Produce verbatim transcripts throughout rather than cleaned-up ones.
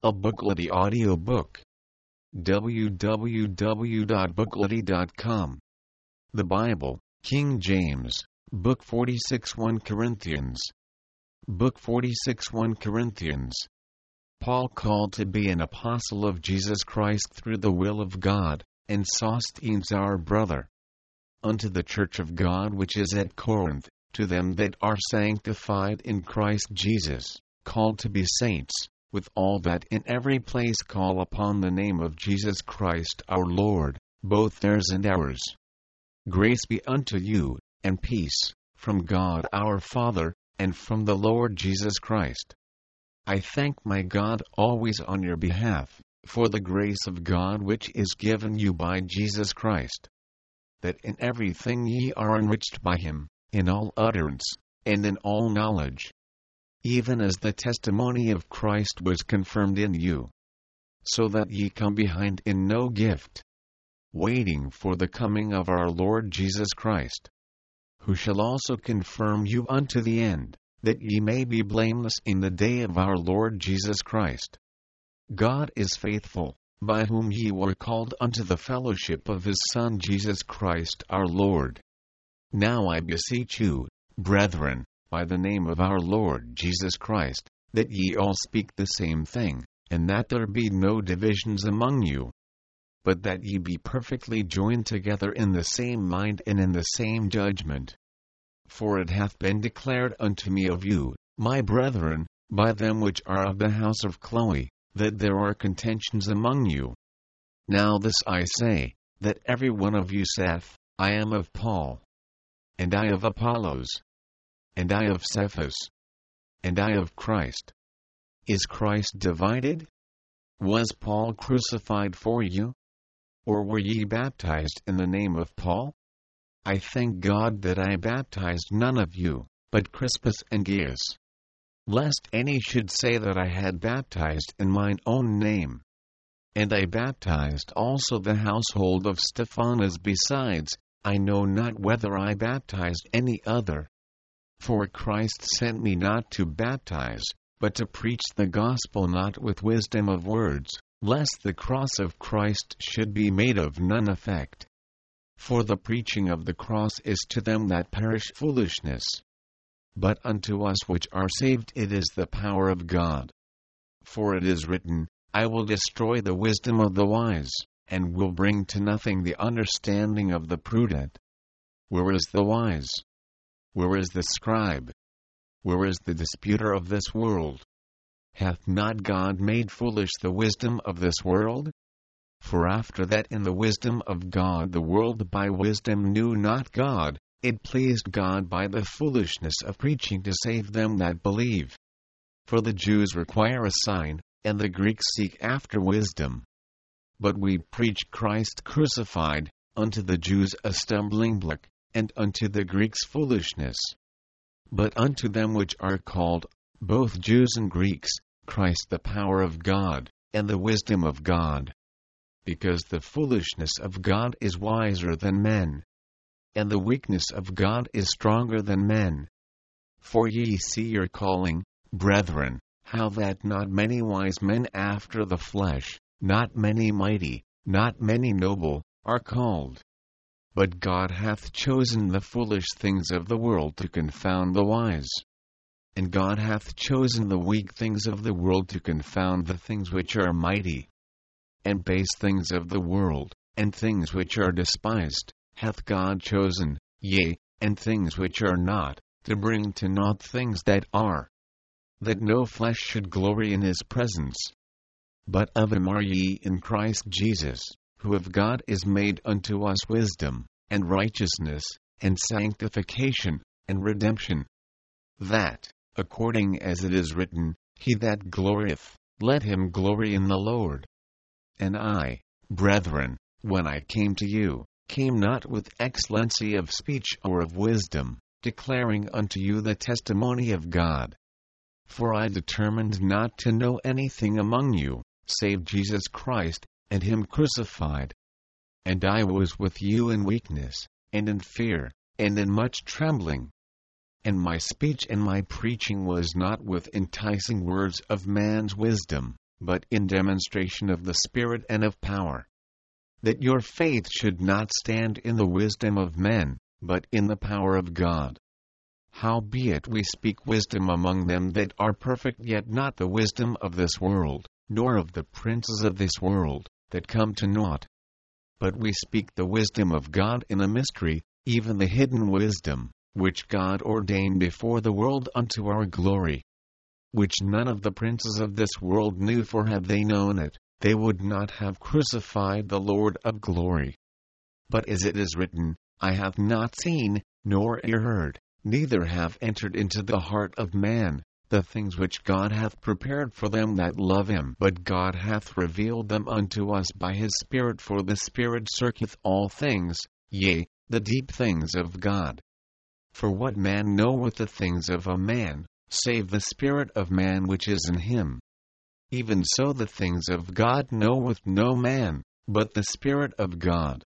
A Booklety audiobook. w w w dot booklety dot com. The Bible, King James, Book forty-six, First Corinthians. Book forty-six, First Corinthians. Paul, called to be an apostle of Jesus Christ through the will of God, and Sosthenes our brother. Unto the church of God which is at Corinth, to them that are sanctified in Christ Jesus, called to be saints, with all that in every place call upon the name of Jesus Christ our Lord, both theirs and ours. Grace be unto you, and peace, from God our Father, and from the Lord Jesus Christ. I thank my God always on your behalf, for the grace of God which is given you by Jesus Christ, that in everything ye are enriched by him, in all utterance, and in all knowledge, even as the testimony of Christ was confirmed in you, so that ye come behind in no gift, waiting for the coming of our Lord Jesus Christ, who shall also confirm you unto the end, that ye may be blameless in the day of our Lord Jesus Christ. God is faithful, by whom ye were called unto the fellowship of his Son Jesus Christ our Lord. Now I beseech you, brethren, by the name of our Lord Jesus Christ, that ye all speak the same thing, and that there be no divisions among you, but that ye be perfectly joined together in the same mind and in the same judgment. For it hath been declared unto me of you, my brethren, by them which are of the house of Chloe, that there are contentions among you. Now this I say, that every one of you saith, I am of Paul, and I of Apollos, and I of Cephas, and I of Christ. Is Christ divided? Was Paul crucified for you? Or were ye baptized in the name of Paul? I thank God that I baptized none of you, but Crispus and Gaius, lest any should say that I had baptized in mine own name. And I baptized also the household of Stephanas besides, I know not whether I baptized any other. For Christ sent me not to baptize, but to preach the gospel not with wisdom of words, lest the cross of Christ should be made of none effect. For the preaching of the cross is to them that perish foolishness, but unto us which are saved it is the power of God. For it is written, I will destroy the wisdom of the wise, and will bring to nothing the understanding of the prudent. Where is the wise? Where is the scribe? Where is the disputer of this world? Hath not God made foolish the wisdom of this world? For after that in the wisdom of God the world by wisdom knew not God, it pleased God by the foolishness of preaching to save them that believe. For the Jews require a sign, and the Greeks seek after wisdom. But we preach Christ crucified, unto the Jews a stumbling block, and unto the Greeks foolishness. But unto them which are called, both Jews and Greeks, Christ the power of God, and the wisdom of God. Because the foolishness of God is wiser than men, and the weakness of God is stronger than men. For ye see your calling, brethren, how that not many wise men after the flesh, not many mighty, not many noble, are called. But God hath chosen the foolish things of the world to confound the wise. And God hath chosen the weak things of the world to confound the things which are mighty. And base things of the world, and things which are despised, hath God chosen, yea, and things which are not, to bring to naught things that are, that no flesh should glory in his presence. But of him are ye in Christ Jesus, who of God is made unto us wisdom, and righteousness, and sanctification, and redemption. That, according as it is written, he that glorieth, let him glory in the Lord. And I, brethren, when I came to you, came not with excellency of speech or of wisdom, declaring unto you the testimony of God. For I determined not to know anything among you, save Jesus Christ, and him crucified. And I was with you in weakness, and in fear, and in much trembling. And my speech and my preaching was not with enticing words of man's wisdom, but in demonstration of the Spirit and of power. That your faith should not stand in the wisdom of men, but in the power of God. Howbeit we speak wisdom among them that are perfect, yet not the wisdom of this world, nor of the princes of this world, that come to naught. But we speak the wisdom of God in a mystery, even the hidden wisdom, which God ordained before the world unto our glory. Which none of the princes of this world knew, for had they known it, they would not have crucified the Lord of glory. But as it is written, I have not seen, nor ear heard, neither have entered into the heart of man, the things which God hath prepared for them that love him. But God hath revealed them unto us by his Spirit, for the Spirit searcheth all things, yea, the deep things of God. For what man knoweth the things of a man, save the spirit of man which is in him? Even so the things of God knoweth no man, but the Spirit of God.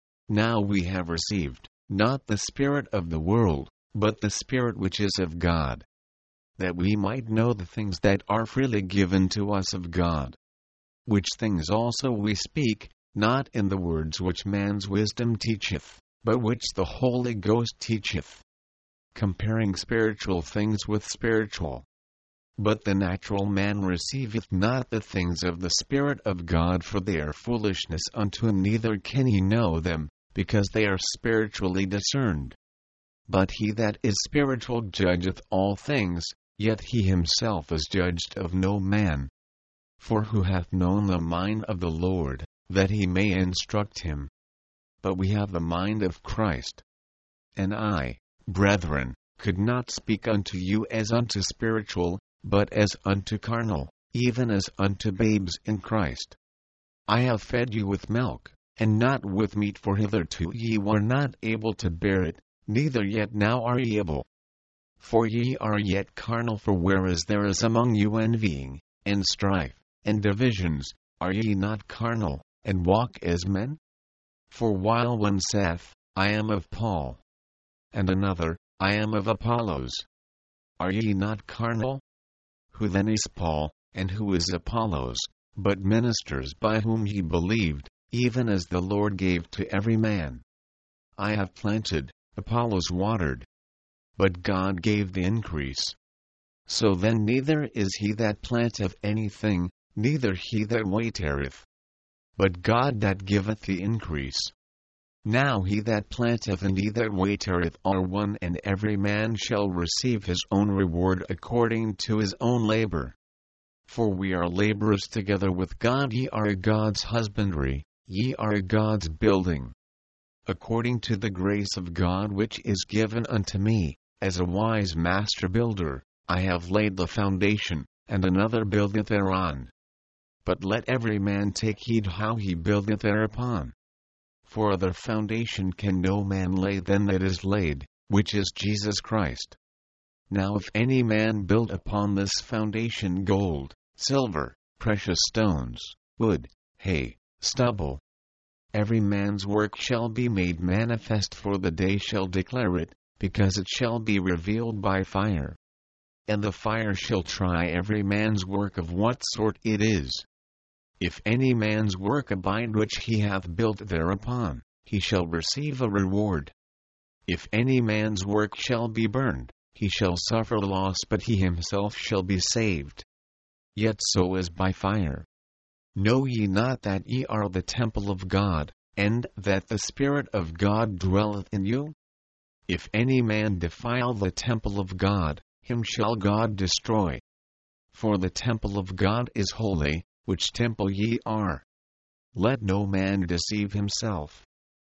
Now we have received, not the spirit of the world, but the Spirit which is of God, that we might know the things that are freely given to us of God. Which things also we speak, not in the words which man's wisdom teacheth, but which the Holy Ghost teacheth, comparing spiritual things with spiritual. But the natural man receiveth not the things of the Spirit of God, for they are foolishness unto him, neither can he know them, because they are spiritually discerned. But he that is spiritual judgeth all things, yet he himself is judged of no man. For who hath known the mind of the Lord, that he may instruct him? But we have the mind of Christ. And I, brethren, could not speak unto you as unto spiritual, but as unto carnal, even as unto babes in Christ. I have fed you with milk, and not with meat, for hitherto ye were not able to bear it, neither yet now are ye able. For ye are yet carnal. For whereas there is among you envying, and strife, and divisions, are ye not carnal, and walk as men? For while one saith, I am of Paul, and another, I am of Apollos, are ye not carnal? Who then is Paul, and who is Apollos, but ministers by whom ye believed, even as the Lord gave to every man? I have planted, Apollos watered, but God gave the increase. So then neither is he that planteth anything, neither he that waitereth, but God that giveth the increase. Now he that planteth and he that waitereth are one, and every man shall receive his own reward according to his own labor. For we are laborers together with God. Ye are God's husbandry, ye are God's building. According to the grace of God which is given unto me, as a wise master builder, I have laid the foundation, and another buildeth thereon. But let every man take heed how he buildeth thereupon. For other foundation can no man lay than that is laid, which is Jesus Christ. Now if any man build upon this foundation gold, silver, precious stones, wood, hay, stubble, every man's work shall be made manifest, for the day shall declare it, because it shall be revealed by fire. And the fire shall try every man's work of what sort it is. If any man's work abide which he hath built thereupon, he shall receive a reward. If any man's work shall be burned, he shall suffer loss, but he himself shall be saved, yet so as by fire. Know ye not that ye are the temple of God, and that the Spirit of God dwelleth in you? If any man defile the temple of God, him shall God destroy. For the temple of God is holy, which temple ye are. Let no man deceive himself.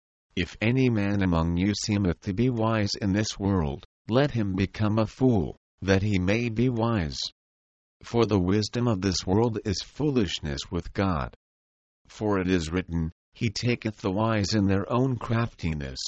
If any man among you seemeth to be wise in this world, let him become a fool, that he may be wise. For the wisdom of this world is foolishness with God. For it is written, He taketh the wise in their own craftiness.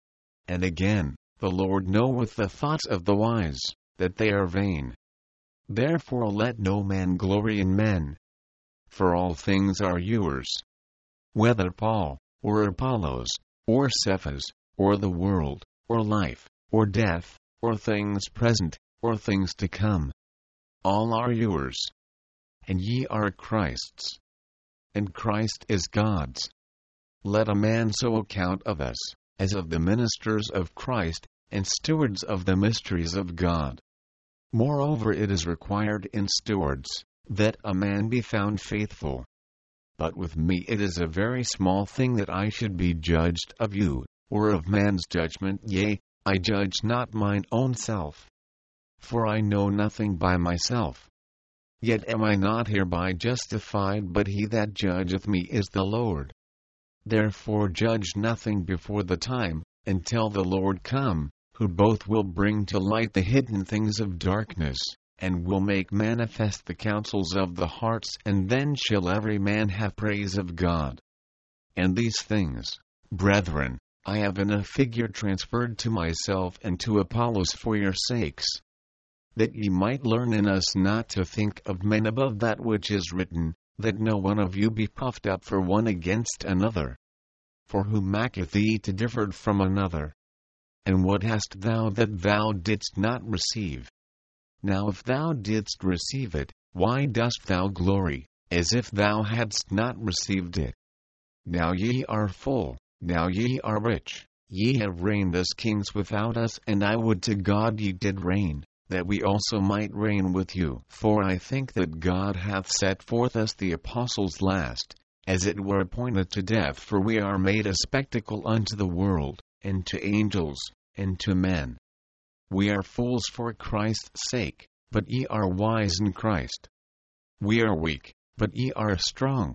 And again, the Lord knoweth the thoughts of the wise, that they are vain. Therefore let no man glory in men. For all things are yours. Whether Paul, or Apollos, or Cephas, or the world, or life, or death, or things present, or things to come, all are yours. and ye are Christ's, and Christ is God's. Let a man so account of us, as of the ministers of Christ, and stewards of the mysteries of God. Moreover, it is required in stewards, that a man be found faithful. But with me it is a very small thing that I should be judged of you, or of man's judgment. Yea, I judge not mine own self. For I know nothing by myself. Yet am I not hereby justified, but he that judgeth me is the Lord. Therefore judge nothing before the time, until the Lord come, who both will bring to light the hidden things of darkness, and will make manifest the counsels of the hearts, and then shall every man have praise of God. And these things, brethren, I have in a figure transferred to myself and to Apollos for your sakes, that ye might learn in us not to think of men above that which is written, that no one of you be puffed up for one against another. For who maketh thee to differ from another? And what hast thou that thou didst not receive? Now if thou didst receive it, why dost thou glory, as if thou hadst not received it? Now ye are full, now ye are rich, ye have reigned as kings without us, and I would to God ye did reign, that we also might reign with you. For I think that God hath set forth us the apostles last, as it were appointed to death, for we are made a spectacle unto the world, and to angels, and to men. We are fools for Christ's sake, but ye are wise in Christ. We are weak, but ye are strong.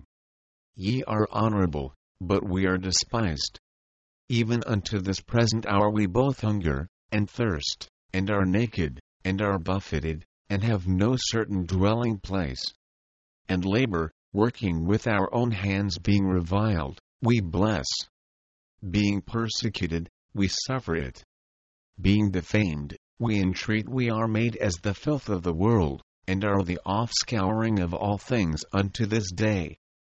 Ye are honorable, but we are despised. Even unto this present hour we both hunger, and thirst, and are naked, and are buffeted, and have no certain dwelling place. And labor, working with our own hands, being reviled, we bless. Being persecuted, we suffer it. Being defamed, we entreat. We are made as the filth of the world, and are the offscouring of all things unto this day.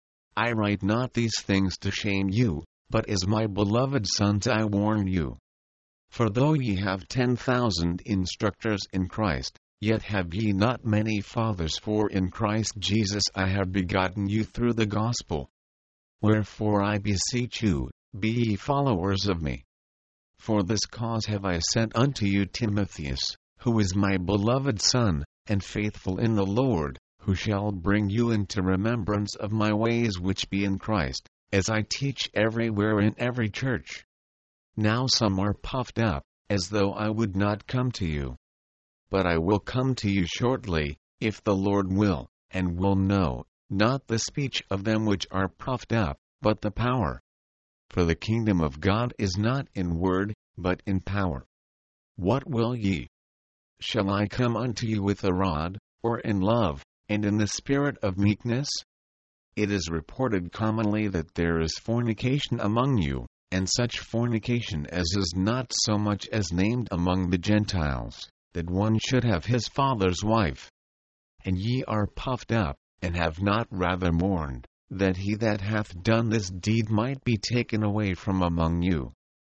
I write not these things to shame you, but as my beloved sons I warn you. For though ye have ten thousand instructors in Christ, yet have ye not many fathers, for in Christ Jesus I have begotten you through the gospel. Wherefore I beseech you, be ye followers of me. For this cause have I sent unto you Timotheus, who is my beloved son, and faithful in the Lord, who shall bring you into remembrance of my ways which be in Christ, as I teach everywhere in every church. Now some are puffed up, as though I would not come to you. But I will come to you shortly, if the Lord will, and will know, not the speech of them which are puffed up, but the power. For the kingdom of God is not in word, but in power. What will ye? Shall I come unto you with a rod, or in love, and in the spirit of meekness? It is reported commonly that there is fornication among you, and such fornication as is not so much as named among the Gentiles, that one should have his father's wife. And ye are puffed up, and have not rather mourned, that he that hath done this deed might be taken away from among you.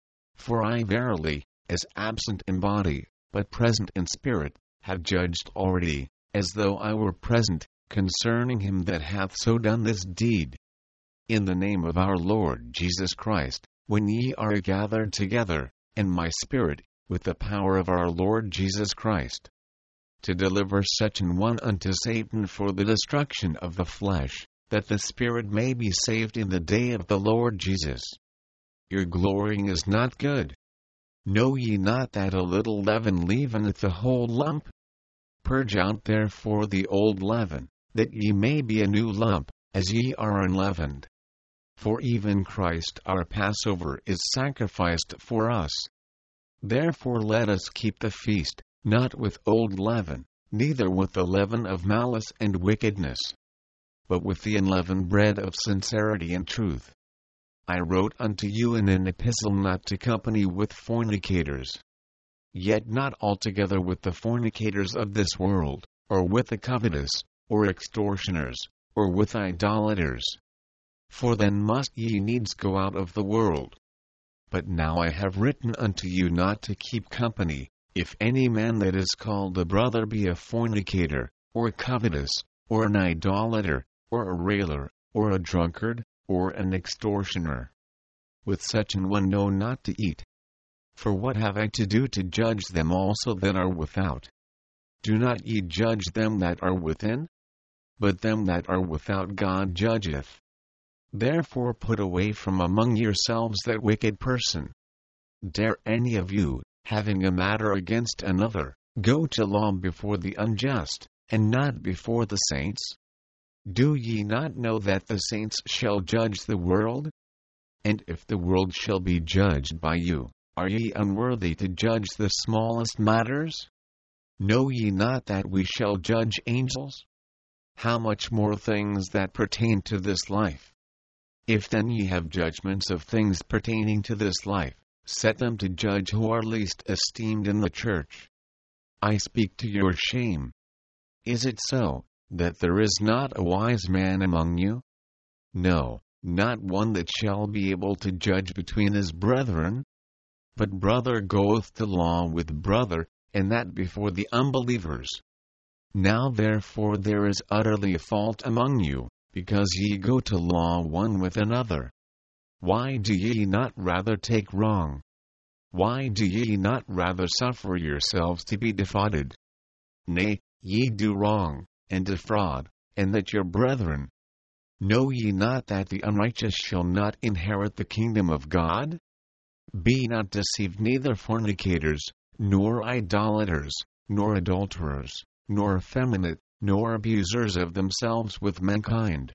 For I verily, as absent in body, but present in spirit, have judged already, as though I were present, concerning him that hath so done this deed. In the name of our Lord Jesus Christ, when ye are gathered together, and my spirit, with the power of our Lord Jesus Christ, to deliver such an one unto Satan for the destruction of the flesh, that the spirit may be saved in the day of the Lord Jesus. Your glorying is not good. Know ye not that a little leaven leaveneth the whole lump? Purge out therefore the old leaven, that ye may be a new lump, as ye are unleavened. For even Christ our Passover is sacrificed for us. Therefore let us keep the feast, not with old leaven, neither with the leaven of malice and wickedness, but with the unleavened bread of sincerity and truth. I wrote unto you in an epistle not to company with fornicators, yet not altogether with the fornicators of this world, or with the covetous, or extortioners, or with idolaters. For then must ye needs go out of the world. But now I have written unto you not to keep company, if any man that is called a brother be a fornicator, or covetous, or an idolater, or a railer, or a drunkard, or an extortioner. With such an one know not to eat. For what have I to do to judge them also that are without? Do not ye judge them that are within? But them that are without God judgeth. Therefore put away from among yourselves that wicked person. Dare any of you, having a matter against another, go to law before the unjust, and not before the saints? Do ye not know that the saints shall judge the world? And if the world shall be judged by you, are ye unworthy to judge the smallest matters? Know ye not that we shall judge angels? How much more things that pertain to this life? If then ye have judgments of things pertaining to this life, set them to judge who are least esteemed in the church. I speak to your shame. Is it so, that there is not a wise man among you? No, not one that shall be able to judge between his brethren. But brother goeth to law with brother, and that before the unbelievers. Now therefore there is utterly a fault among you, because ye go to law one with another. Why do ye not rather take wrong? Why do ye not rather suffer yourselves to be defrauded? Nay, ye do wrong, and defraud, and that your brethren. Know ye not that the unrighteous shall not inherit the kingdom of God? Be not deceived, neither fornicators, nor idolaters, nor adulterers, nor effeminate, nor abusers of themselves with mankind,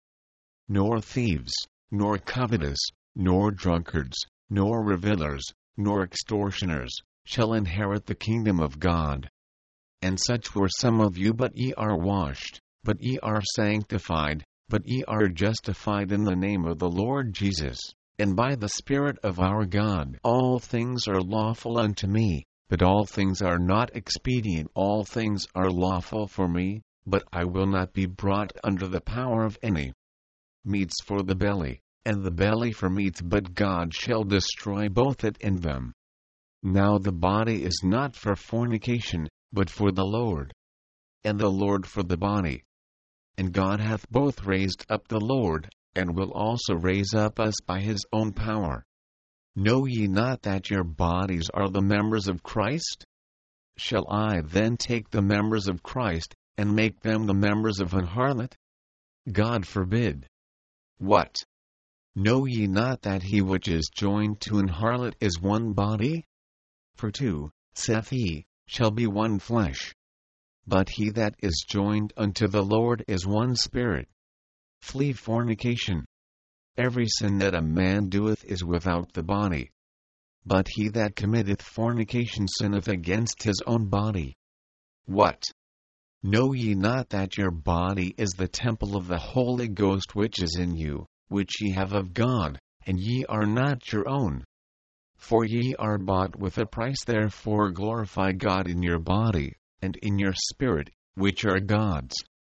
nor thieves, nor covetous, nor drunkards, nor revilers, nor extortioners, shall inherit the kingdom of God. And such were some of you, but ye are washed, but ye are sanctified, but ye are justified in the name of the Lord Jesus, and by the Spirit of our God. All things are lawful unto me, but all things are not expedient. All things are lawful for me, but I will not be brought under the power of any. Meats for the belly, and the belly for meats, but God shall destroy both it and them. Now the body is not for fornication, but for the Lord, and the Lord for the body. And God hath both raised up the Lord, and will also raise up us by his own power. Know ye not that your bodies are the members of Christ? Shall I then take the members of Christ, and make them the members of an harlot? God forbid. What? Know ye not that he which is joined to an harlot is one body? For two, saith he, shall be one flesh. But he that is joined unto the Lord is one spirit. Flee fornication. Every sin that a man doeth is without the body. But he that committeth fornication sinneth against his own body. What? Know ye not that your body is the temple of the Holy Ghost which is in you, which ye have of God, and ye are not your own? For ye are bought with a price, therefore glorify God in your body, and in your spirit, which are God's.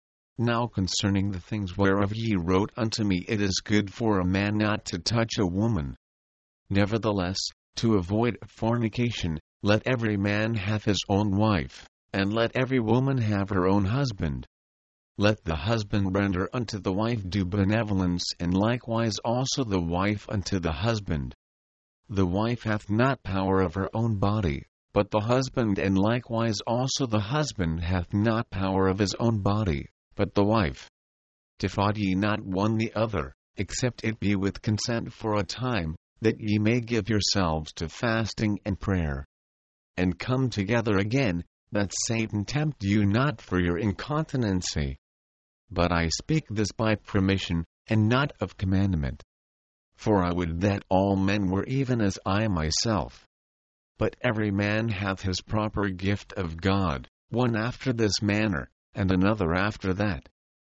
Now concerning the things whereof ye wrote unto me, it is good for a man not to touch a woman. Nevertheless, to avoid fornication, let every man have his own wife, and let every woman have her own husband. Let the husband render unto the wife due benevolence, and likewise also the wife unto the husband. The wife hath not power of her own body, but the husband, and likewise also the husband hath not power of his own body, but the wife. Defraud ye not one the other, except it be with consent for a time, that ye may give yourselves to fasting and prayer. And come together again, that Satan tempt you not for your incontinency. But I speak this by permission, and not of commandment. For I would that all men were even as I myself. But every man hath his proper gift of God, one after this manner, and another after that.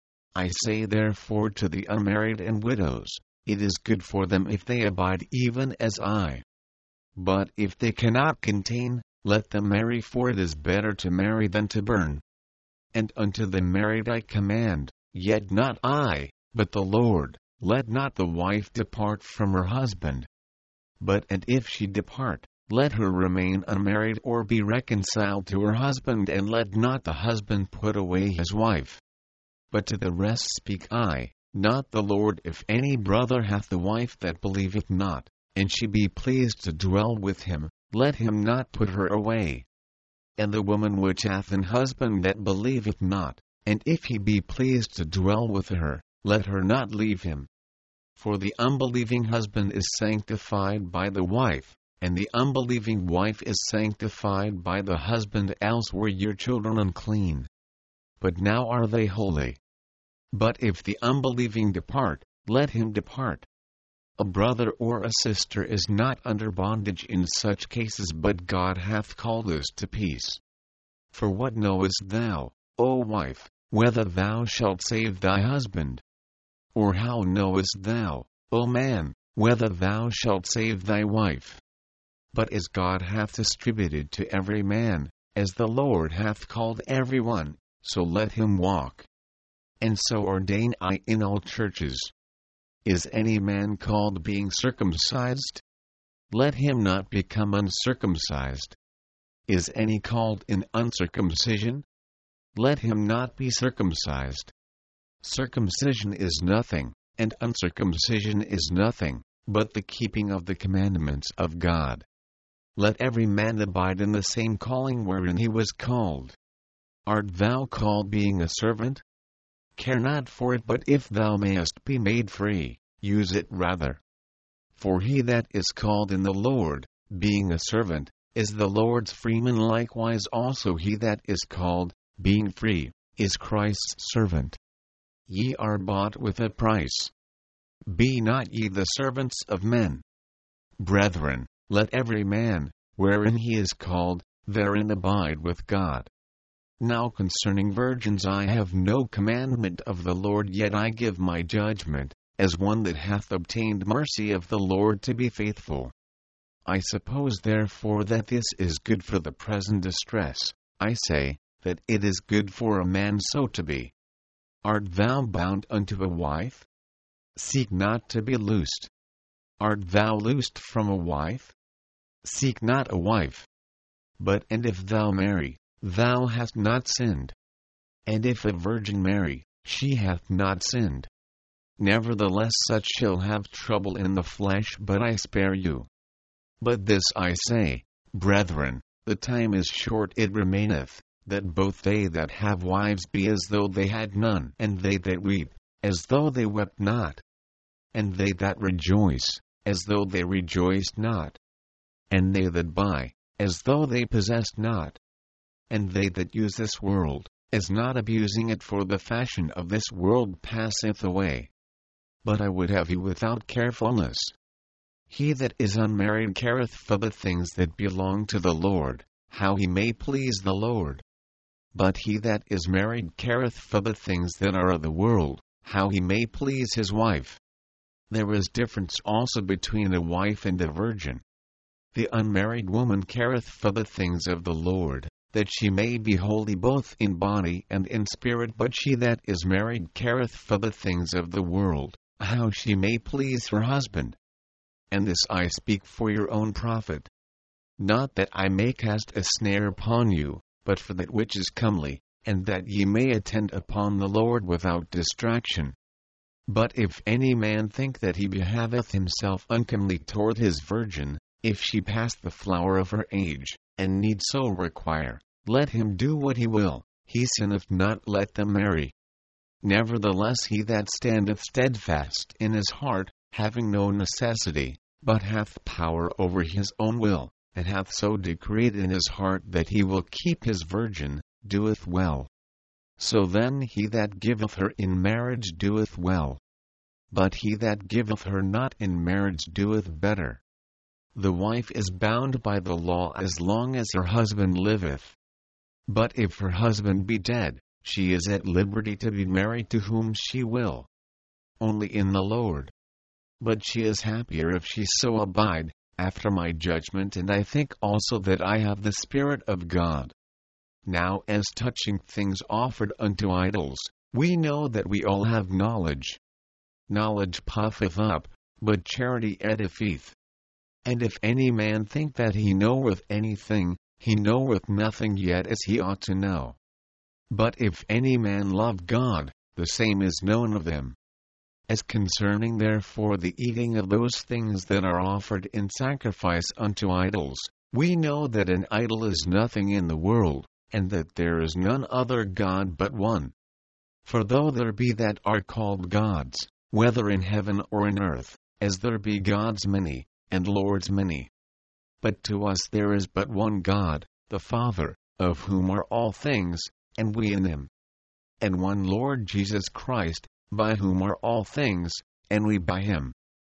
I say therefore to the unmarried and widows, it is good for them if they abide even as I. But if they cannot contain, let them marry, for it is better to marry than to burn. And unto the married I command, yet not I, but the Lord, let not the wife depart from her husband. But and if she depart, let her remain unmarried or be reconciled to her husband, and let not the husband put away his wife. but to the rest speak I, not the Lord. If any brother hath a wife that believeth not, and she be pleased to dwell with him, let him not put her away. And the woman which hath an husband that believeth not, and if he be pleased to dwell with her, let her not leave him. For the unbelieving husband is sanctified by the wife, and the unbelieving wife is sanctified by the husband, else were your children unclean. But now are they holy. But if the unbelieving depart, let him depart. A brother or a sister is not under bondage in such cases, but God hath called us to peace. For what knowest thou, O wife, whether thou shalt save thy husband? Or how knowest thou, O man, whether thou shalt save thy wife? But as God hath distributed to every man, as the Lord hath called every one, so let him walk. And so ordain I in all churches. Is any man called being circumcised? Let him not become uncircumcised. Is any called in uncircumcision? Let him not be circumcised. Circumcision is nothing, and uncircumcision is nothing, but the keeping of the commandments of God. Let every man abide in the same calling wherein he was called. Art thou called being a servant? Care not for it, but if thou mayest be made free, use it rather. For he that is called in the Lord, being a servant, is the Lord's freeman. Likewise also he that is called, being free, is Christ's servant. Ye are bought with a price. Be not ye the servants of men. Brethren, let every man, wherein he is called, therein abide with God. Now concerning virgins I have no commandment of the Lord, yet I give my judgment, as one that hath obtained mercy of the Lord to be faithful. I suppose therefore that this is good for the present distress. I say, that it is good for a man so to be. Art thou bound unto a wife? Seek not to be loosed. Art thou loosed from a wife? Seek not a wife. But and if thou marry, thou hast not sinned. And if a virgin marry, she hath not sinned. Nevertheless such shall have trouble in the flesh, but I spare you. But this I say, brethren, the time is short, it remaineth, that both they that have wives be as though they had none, and they that weep, as though they wept not, and they that rejoice, as though they rejoiced not, and they that buy, as though they possessed not, and they that use this world, as not abusing it, for the fashion of this world passeth away. But I would have you without carefulness. He that is unmarried careth for the things that belong to the Lord, how he may please the Lord. But he that is married careth for the things that are of the world, how he may please his wife. There is difference also between a wife and a virgin. The unmarried woman careth for the things of the Lord, that she may be holy both in body and in spirit. But she that is married careth for the things of the world, how she may please her husband. And this I speak for your own profit. Not that I may cast a snare upon you, but for that which is comely, and that ye may attend upon the Lord without distraction. But if any man think that he behaveth himself uncomely toward his virgin, if she pass the flower of her age, and need so require, let him do what he will, he sinneth not, let them marry. Nevertheless he that standeth steadfast in his heart, having no necessity, but hath power over his own will, and hath so decreed in his heart that he will keep his virgin, doeth well. So then he that giveth her in marriage doeth well. But he that giveth her not in marriage doeth better. The wife is bound by the law as long as her husband liveth. But if her husband be dead, she is at liberty to be married to whom she will, only in the Lord. But she is happier if she so abide, after my judgment, and I think also that I have the Spirit of God. Now as touching things offered unto idols, we know that we all have knowledge. Knowledge puffeth up, but charity edifieth. And if any man think that he knoweth anything, he knoweth nothing yet as he ought to know. But if any man love God, the same is known of them. As concerning therefore the eating of those things that are offered in sacrifice unto idols, we know that an idol is nothing in the world, and that there is none other God but one. For though there be that are called gods, whether in heaven or in earth, as there be gods many, and lords many. But to us there is but one God, the Father, of whom are all things, and we in him. And one Lord Jesus Christ, by whom are all things, and we by him.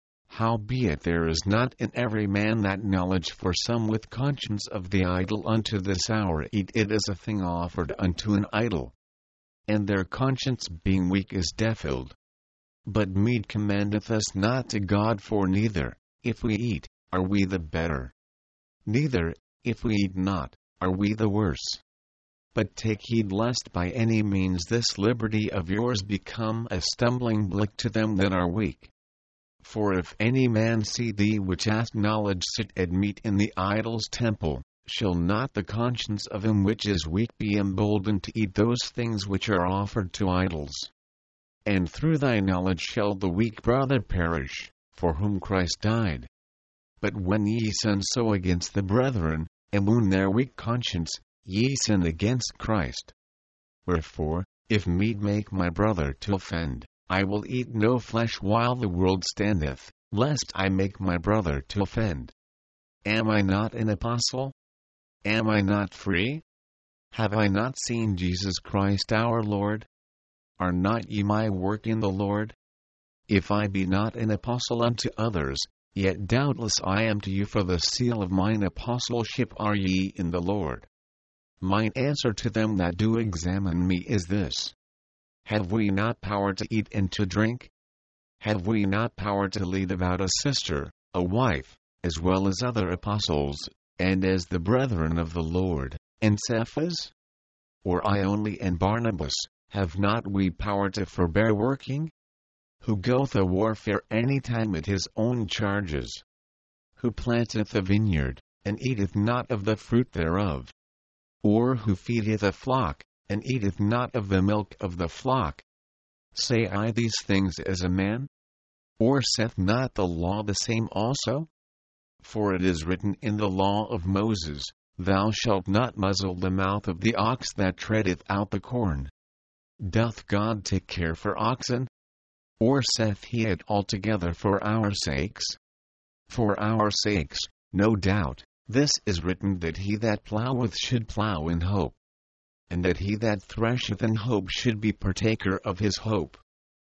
Howbeit there is not in every man that knowledge, for some with conscience of the idol unto this hour eat it as a thing offered unto an idol. And their conscience being weak is defiled. But meat commendeth us not to God, for neither, if we eat, are we the better. Neither, if we eat not, are we the worse. But take heed lest by any means this liberty of yours become a stumbling block to them that are weak. For if any man see thee which hast knowledge sit at meat in the idol's temple, shall not the conscience of him which is weak be emboldened to eat those things which are offered to idols? And through thy knowledge shall the weak brother perish, for whom Christ died. But when ye sin so against the brethren, and wound their weak conscience, ye sin against Christ. Wherefore, if meat make my brother to offend, I will eat no flesh while the world standeth, lest I make my brother to offend. Am I not an apostle? Am I not free? Have I not seen Jesus Christ our Lord? Are not ye my work in the Lord? If I be not an apostle unto others, yet doubtless I am to you, for the seal of mine apostleship are ye in the Lord. Mine answer to them that do examine me is this: Have we not power to eat and to drink? Have we not power to lead about a sister, a wife, as well as other apostles, and as the brethren of the Lord, and Cephas? Or I only and Barnabas, have not we power to forbear working? Who goeth a warfare any time at his own charges? Who planteth a vineyard, and eateth not of the fruit thereof? Or who feedeth a flock, and eateth not of the milk of the flock? Say I these things as a man? Or saith not the law the same also? For it is written in the law of Moses, Thou shalt not muzzle the mouth of the ox that treadeth out the corn. Doth God take care for oxen? Or saith he it altogether for our sakes? For our sakes, no doubt, this is written, that he that ploweth should plow in hope, and that he that thresheth in hope should be partaker of his hope.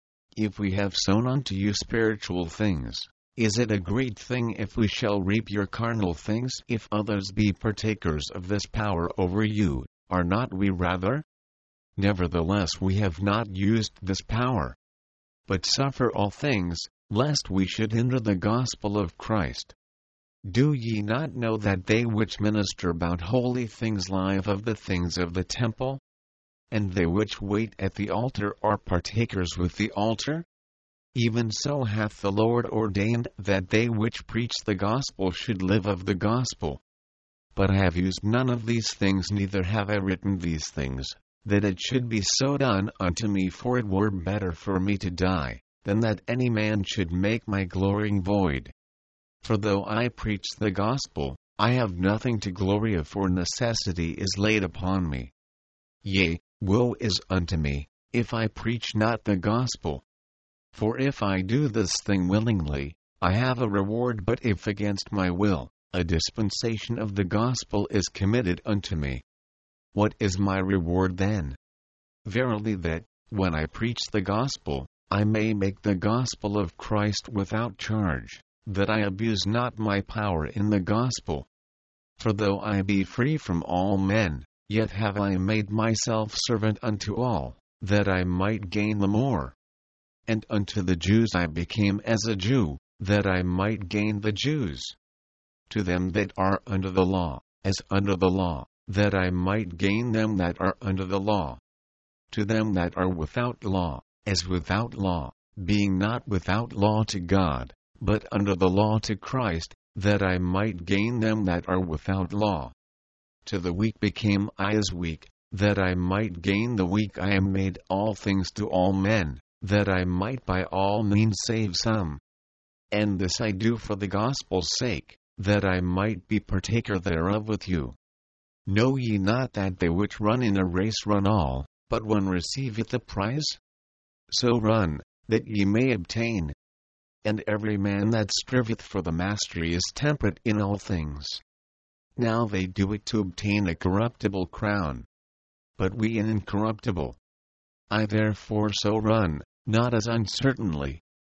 If we have sown unto you spiritual things, is it a great thing if we shall reap your carnal things? If others be partakers of this power over you, are not we rather? Nevertheless we have not used this power, but suffer all things, lest we should hinder the gospel of Christ. Do ye not know that they which minister about holy things live of the things of the temple? And they which wait at the altar are partakers with the altar? Even so hath the Lord ordained that they which preach the gospel should live of the gospel. But I have used none of these things, neither have I written these things, that it should be so done unto me, for it were better for me to die, than that any man should make my glorying void. For though I preach the gospel, I have nothing to glory of, for necessity is laid upon me. Yea, woe is unto me, if I preach not the gospel. For if I do this thing willingly, I have a reward, but if against my will, a dispensation of the gospel is committed unto me. What is my reward then? Verily that, when I preach the gospel, I may make the gospel of Christ without charge, that I abuse not my power in the gospel. For though I be free from all men, yet have I made myself servant unto all, that I might gain the more. And unto the Jews I became as a Jew, that I might gain the Jews. To them that are under the law, as under the law, that I might gain them that are under the law. To them that are without law, as without law, being not without law to God, but under the law to Christ, that I might gain them that are without law. To the weak became I as weak, that I might gain the weak. I am made all things to all men, that I might by all means save some. And this I do for the gospel's sake, that I might be partaker thereof with you. Know ye not that they which run in a race run all, but one receiveth the prize? So run, that ye may obtain. And every man that striveth for the mastery is temperate in all things. Now they do it to obtain a corruptible crown, but we an incorruptible. I therefore so run, not as uncertainly.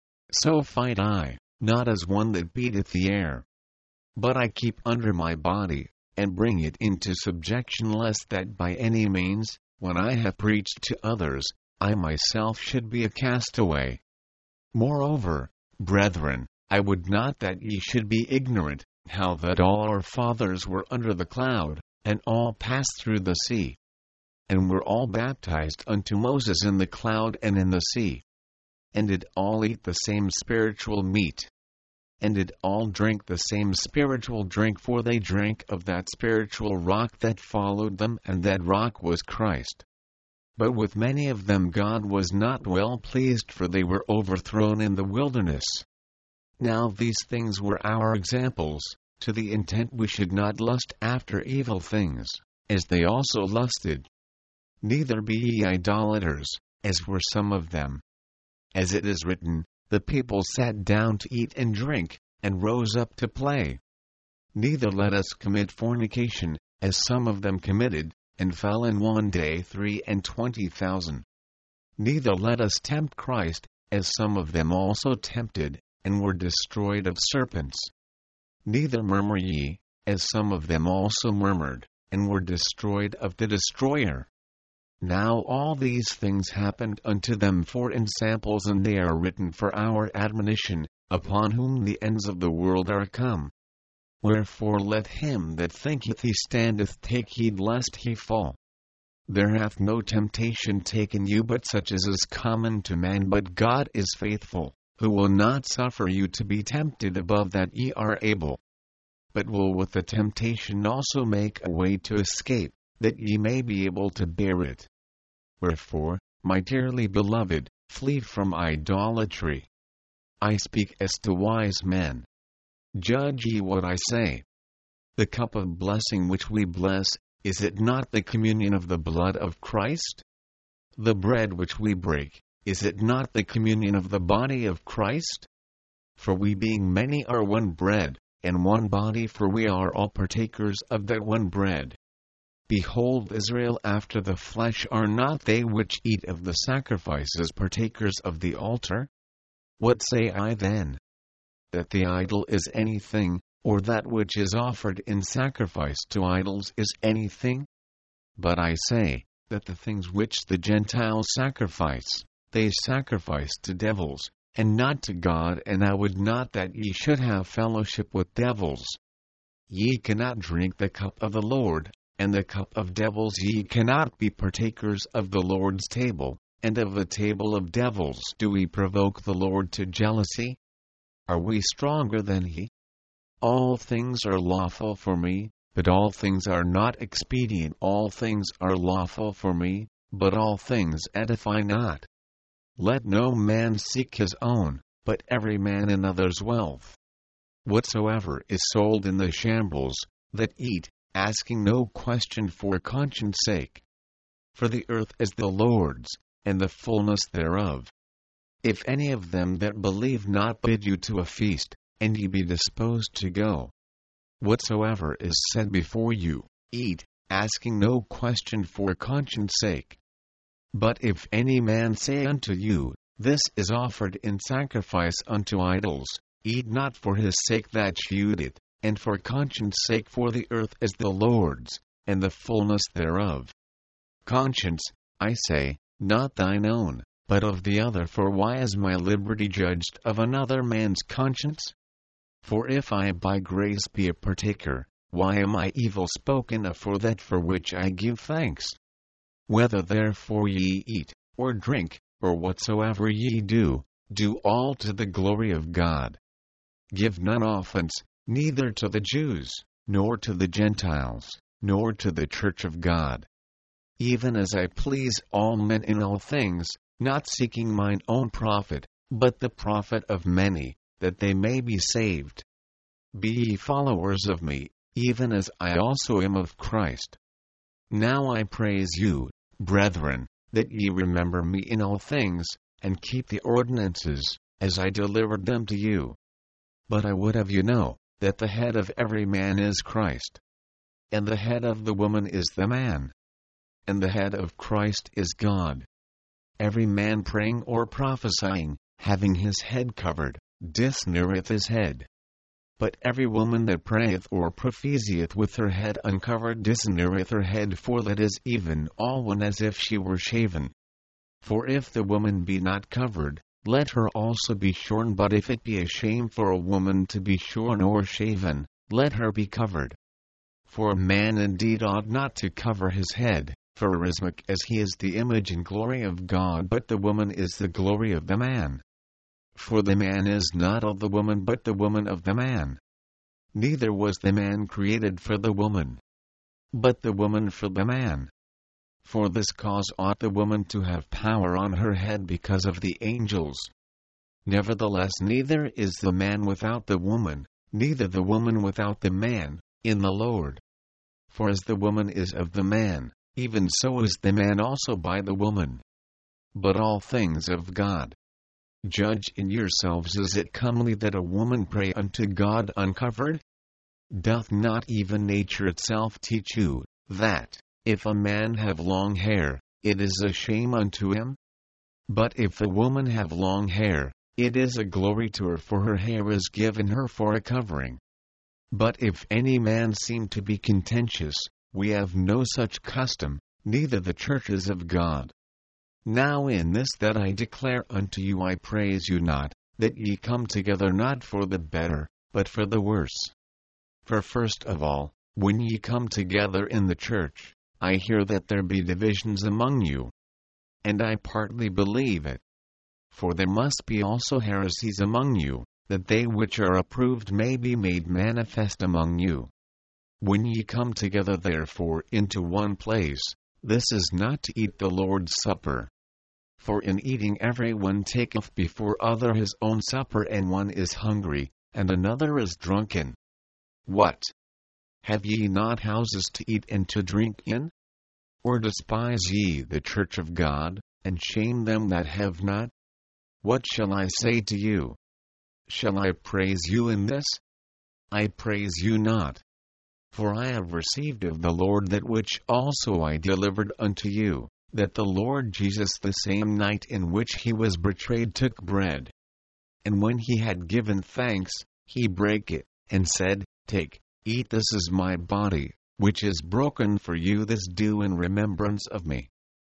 So fight I, not as one that beateth the air. But I keep under my body, and bring it into subjection, lest that by any means, when I have preached to others, I myself should be a castaway. Moreover, brethren, I would not that ye should be ignorant, how that all our fathers were under the cloud, and all passed through the sea, and were all baptized unto Moses in the cloud and in the sea, and did all eat the same spiritual meat, and did all drink the same spiritual drink, for they drank of that spiritual rock that followed them, and that rock was Christ. But with many of them God was not well pleased, for they were overthrown in the wilderness. Now these things were our examples, to the intent we should not lust after evil things, as they also lusted. Neither be ye idolaters, as were some of them. As it is written, the people sat down to eat and drink, and rose up to play. Neither let us commit fornication, as some of them committed, and fell in one day three and twenty thousand. Neither let us tempt Christ, as some of them also tempted, and were destroyed of serpents. Neither murmur ye, as some of them also murmured, and were destroyed of the destroyer. Now all these things happened unto them for ensamples, and they are written for our admonition, upon whom the ends of the world are come. Wherefore let him that thinketh he standeth take heed lest he fall. There hath no temptation taken you but such as is common to man, but God is faithful, who will not suffer you to be tempted above that ye are able, but will with the temptation also make a way to escape, that ye may be able to bear it. Wherefore, my dearly beloved, flee from idolatry. I speak as to wise men. Judge ye what I say. The cup of blessing which we bless, is it not the communion of the blood of Christ? The bread which we break, is it not the communion of the body of Christ? For we being many are one bread, and one body, for we are all partakers of that one bread. Behold, Israel after the flesh, are not they which eat of the sacrifices partakers of the altar? What say I then? That the idol is anything, or that which is offered in sacrifice to idols is anything? But I say, that the things which the Gentiles sacrifice, they sacrifice to devils, and not to God. And I would not that ye should have fellowship with devils. Ye cannot drink the cup of the Lord, and the cup of devils. Ye cannot be partakers of the Lord's table, and of the table of devils. Do we provoke the Lord to jealousy? Are we stronger than he? All things are lawful for me, but all things are not expedient. All things are lawful for me, but all things edify not. Let no man seek his own, but every man another's wealth. Whatsoever is sold in the shambles, that eat, asking no question for conscience sake. For the earth is the Lord's, and the fullness thereof. If any of them that believe not bid you to a feast, and ye be disposed to go, whatsoever is said before you, eat, asking no question for conscience sake. But if any man say unto you, this is offered in sacrifice unto idols, eat not for his sake that ye eat it, and for conscience sake, for the earth is the Lord's, and the fullness thereof. Conscience, I say, not thine own, but of the other. For why is my liberty judged of another man's conscience? For if I by grace be a partaker, why am I evil spoken of for that for which I give thanks? Whether therefore ye eat, or drink, or whatsoever ye do, do all to the glory of God. Give none offense, neither to the Jews, nor to the Gentiles, nor to the church of God. even as I please all men in all things, not seeking mine own profit, but the profit of many, that they may be saved. Be ye followers of me, even as I also am of Christ. Now I praise you, brethren, that ye remember me in all things, and keep the ordinances, as I delivered them to you. But I would have you know, that the head of every man is Christ. And the head of the woman is the man. And the head of Christ is God. Every man praying or prophesying, having his head covered, dishonoureth his head. But every woman that prayeth or prophesieth with her head uncovered dishonoureth her head, for that is even all one as if she were shaven. For if the woman be not covered, let her also be shorn. But if it be a shame for a woman to be shorn or shaven, let her be covered. For a man indeed ought not to cover his head, forasmuch as he is the image and glory of God, but the woman is the glory of the man. For the man is not of the woman, but the woman of the man. Neither was the man created for the woman, but the woman for the man. For this cause ought the woman to have power on her head because of the angels. Nevertheless, neither is the man without the woman, neither the woman without the man, in the Lord. For as the woman is of the man, even so is the man also by the woman. But all things of God. Judge in yourselves, is it comely that a woman pray unto God uncovered? Doth not even nature itself teach you, that, if a man have long hair, it is a shame unto him? But if a woman have long hair, it is a glory to her, for her hair is given her for a covering. But if any man seem to be contentious, we have no such custom, neither the churches of God. Now in this that I declare unto you, I praise you not, that ye come together not for the better, but for the worse. For first of all, when ye come together in the church, I hear that there be divisions among you. And I partly believe it. For there must be also heresies among you, that they which are approved may be made manifest among you. When ye come together therefore into one place, this is not to eat the Lord's Supper. For in eating every one taketh before other his own supper, and one is hungry, and another is drunken. What? Have ye not houses to eat and to drink in? Or despise ye the church of God, and shame them that have not? What shall I say to you? Shall I praise you in this? I praise you not. For I have received of the Lord that which also I delivered unto you, that the Lord Jesus, the same night in which he was betrayed, took bread. And when he had given thanks, he brake it, and said, Take, eat, this is my body, which is broken for you. This do in remembrance of me.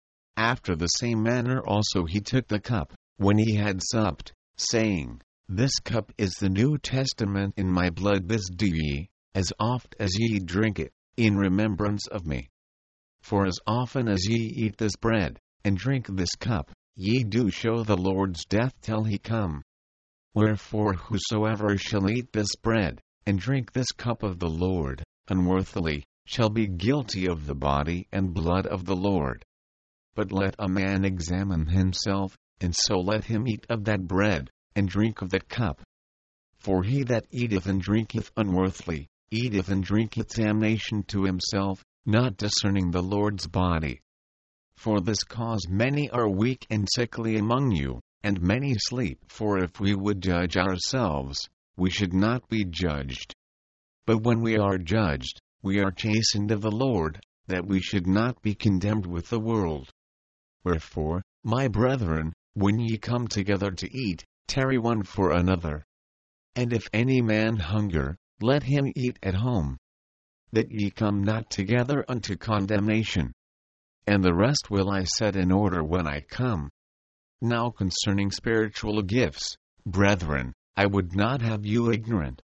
After the same manner also he took the cup, when he had supped, saying, This cup is the New Testament in my blood. This do ye, as oft as ye drink it, in remembrance of me. For as often as ye eat this bread, and drink this cup, ye do show the Lord's death till he come. Wherefore whosoever shall eat this bread, and drink this cup of the Lord, unworthily, shall be guilty of the body and blood of the Lord. But let a man examine himself, and so let him eat of that bread, and drink of that cup. For he that eateth and drinketh unworthily, eateth and drinketh damnation to himself, not discerning the Lord's body. For this cause many are weak and sickly among you, and many sleep. For if we would judge ourselves, we should not be judged. But when we are judged, we are chastened of the Lord, that we should not be condemned with the world. Wherefore, my brethren, when ye come together to eat, tarry one for another. And if any man hunger, let him eat at home, that ye come not together unto condemnation. And the rest will I set in order when I come. Now concerning spiritual gifts, brethren, I would not have you ignorant.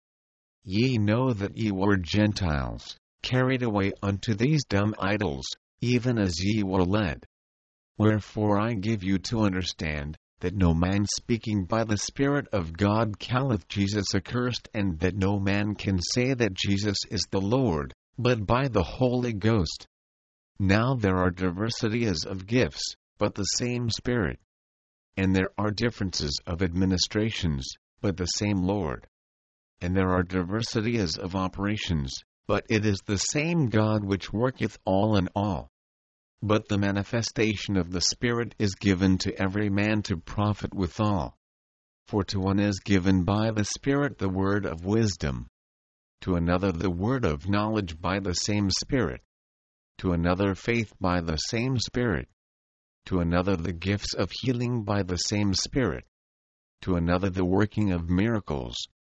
Ye know that ye were Gentiles, carried away unto these dumb idols, even as ye were led. Wherefore I give you to understand, that no man speaking by the Spirit of God calleth Jesus accursed, and that no man can say that Jesus is the Lord, but by the Holy Ghost. Now there are diversities of gifts, but the same Spirit. And there are differences of administrations, but the same Lord. And there are diversities of operations, but it is the same God which worketh all in all. But the manifestation of the Spirit is given to every man to profit withal. For to one is given by the Spirit the word of wisdom, to another the word of knowledge by the same Spirit, to another faith by the same Spirit, to another the gifts of healing by the same Spirit, to another the working of miracles,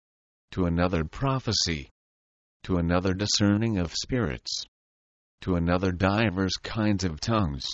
to another prophecy, to another discerning of spirits, to another divers kinds of tongues,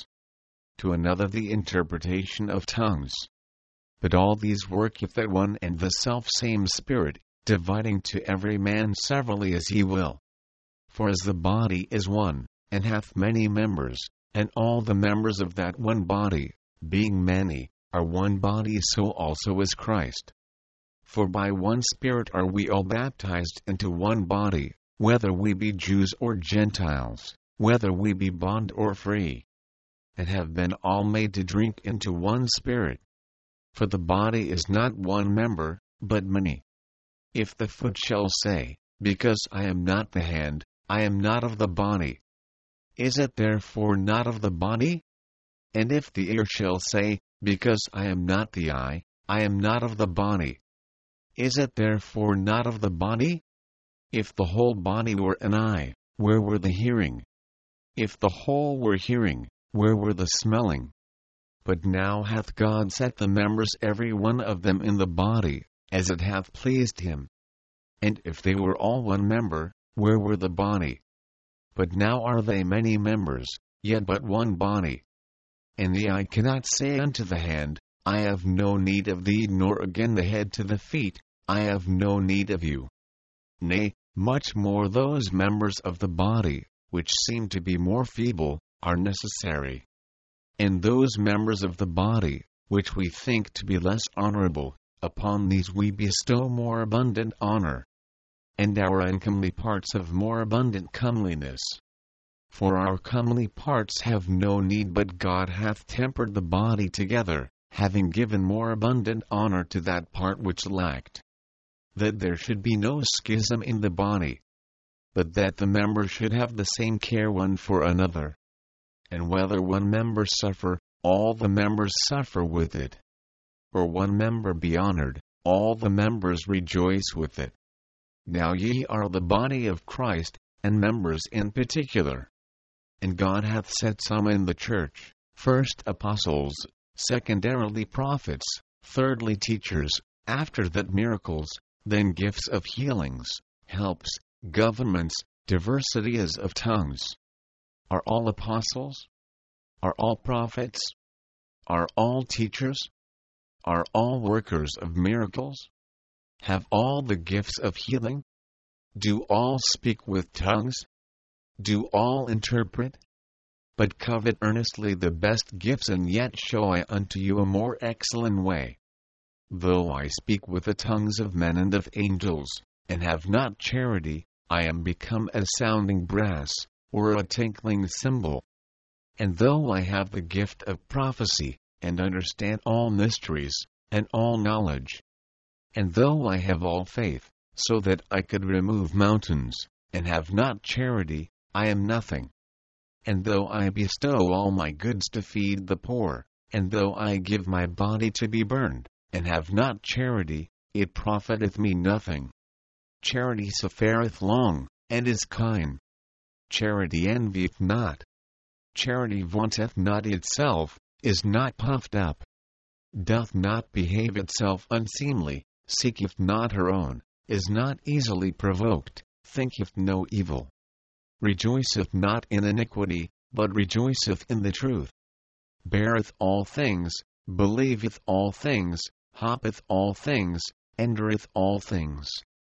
to another the interpretation of tongues. But all these worketh that one and the selfsame Spirit, dividing to every man severally as he will. For as the body is one, and hath many members, and all the members of that one body, being many, are one body, so also is Christ. For by one Spirit are we all baptized into one body, whether we be Jews or Gentiles, whether we be bond or free, and have been all made to drink into one Spirit. For the body is not one member, but many. If the foot shall say, Because I am not the hand, I am not of the body, is it therefore not of the body? And if the ear shall say, Because I am not the eye, I am not of the body, is it therefore not of the body? If the whole body were an eye, where were the hearing? If the whole were hearing, where were the smelling? But now hath God set the members every one of them in the body, as it hath pleased him. And if they were all one member, where were the body? But now are they many members, yet but one body. And the eye cannot say unto the hand, I have no need of thee, nor again the head to the feet, I have no need of you. Nay, much more those members of the body, which seem to be more feeble, are necessary. And those members of the body, which we think to be less honorable, upon these we bestow more abundant honor. And our uncomely parts have more abundant comeliness. For our comely parts have no need, but God hath tempered the body together, having given more abundant honor to that part which lacked. That there should be no schism in the body, but that the members should have the same care one for another. And whether one member suffer, all the members suffer with it. Or one member be honored, all the members rejoice with it. Now ye are the body of Christ, and members in particular. And God hath set some in the church, first apostles, secondarily prophets, thirdly teachers, after that miracles, then gifts of healings, helps, governments, diversities of tongues. Are all apostles? Are all prophets? Are all teachers? Are all workers of miracles? Have all the gifts of healing? Do all speak with tongues? Do all interpret? But covet earnestly the best gifts, and yet show I unto you a more excellent way. Though I speak with the tongues of men and of angels, and have not charity, I am become as sounding brass, or a tinkling cymbal. And though I have the gift of prophecy, and understand all mysteries, and all knowledge, and though I have all faith, so that I could remove mountains, and have not charity, I am nothing. And though I bestow all my goods to feed the poor, and though I give my body to be burned, and have not charity, it profiteth me nothing. Charity suffereth long, and is kind. Charity envieth not. Charity vaunteth not itself, is not puffed up, doth not behave itself unseemly, seeketh not her own, is not easily provoked, thinketh no evil, rejoiceth not in iniquity, but rejoiceth in the truth, beareth all things, believeth all things, hopeth all things, endureth all things.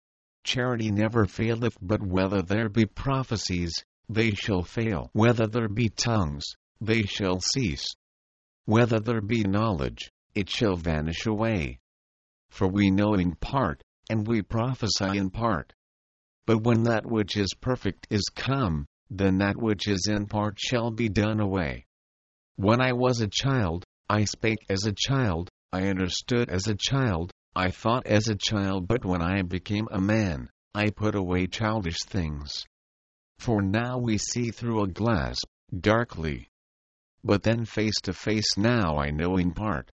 Charity never faileth, but whether there be prophecies, they shall fail. Whether there be tongues, they shall cease. Whether there be knowledge, it shall vanish away. For we know in part, and we prophesy in part. But when that which is perfect is come, then that which is in part shall be done away. When I was a child, I spake as a child, I understood as a child, I thought as a child, but when I became a man, I put away childish things. For now we see through a glass, darkly. But then face to face now I know in part.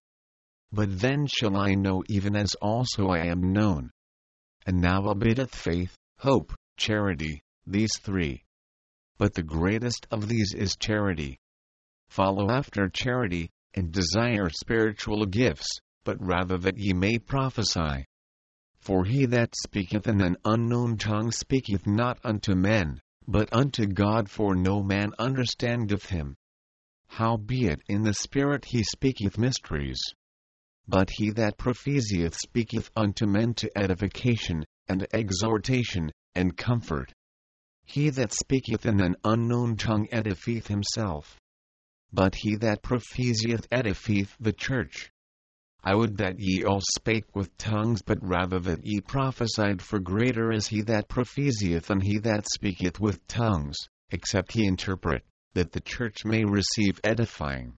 But then shall I know even as also I am known. And now abideth faith, hope, charity, these three. But the greatest of these is charity. Follow after charity, and desire spiritual gifts, but rather that ye may prophesy. For he that speaketh in an unknown tongue speaketh not unto men, but unto God, for no man understandeth him. Howbeit in the Spirit he speaketh mysteries. But he that prophesieth speaketh unto men to edification, and exhortation, and comfort. He that speaketh in an unknown tongue edifieth himself. But he that prophesieth edifieth the church. I would that ye all spake with tongues, but rather that ye prophesied, for greater is he that prophesieth than he that speaketh with tongues, except he interpret, that the church may receive edifying.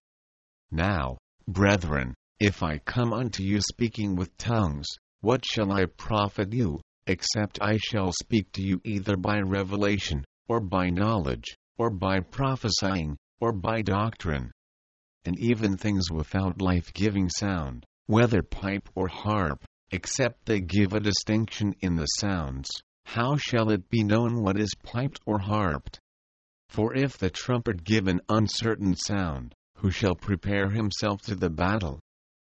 Now, brethren, if I come unto you speaking with tongues, what shall I profit you, except I shall speak to you either by revelation, or by knowledge, or by prophesying, or by doctrine? And even things without life-giving sound, whether pipe or harp, except they give a distinction in the sounds, how shall it be known what is piped or harped? For if the trumpet give an uncertain sound, who shall prepare himself to the battle?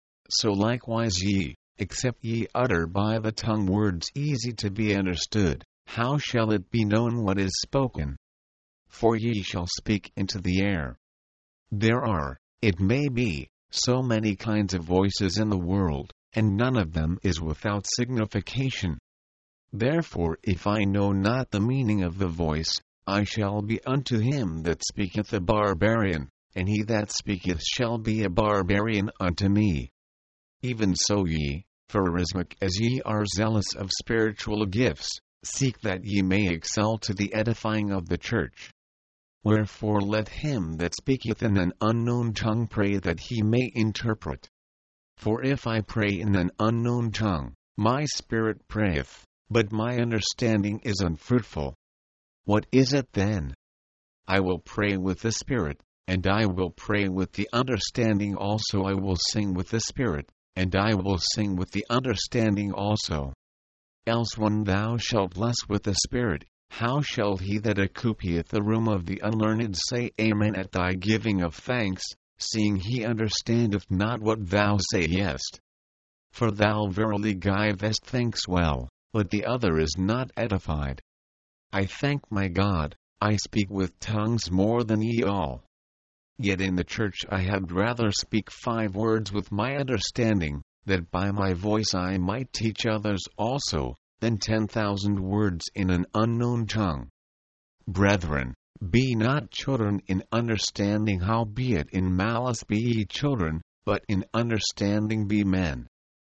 So likewise ye, except ye utter by the tongue words easy to be understood, how shall it be known what is spoken? For ye shall speak into the air. There are, it may be, so many kinds of voices in the world, and none of them is without signification. Therefore if I know not the meaning of the voice, I shall be unto him that speaketh a barbarian, and he that speaketh shall be a barbarian unto me. Even so ye, forasmuch as ye are zealous of spiritual gifts, seek that ye may excel to the edifying of the church. Wherefore let him that speaketh in an unknown tongue pray that he may interpret. For if I pray in an unknown tongue, my spirit prayeth, but my understanding is unfruitful. What is it then? I will pray with the Spirit, and I will pray with the understanding also. I will sing with the Spirit, and I will sing with the understanding also. Else when thou shalt bless with the Spirit, how shall he that occupieth the room of the unlearned say Amen at thy giving of thanks, seeing he understandeth not what thou sayest? For thou verily givest thanks well, but the other is not edified. I thank my God, I speak with tongues more than ye all. Yet in the church I had rather speak five words with my understanding, that by my voice I might teach others also, than ten thousand words in an unknown tongue. Brethren, be not children in understanding, howbeit in malice be ye children, but in understanding be men.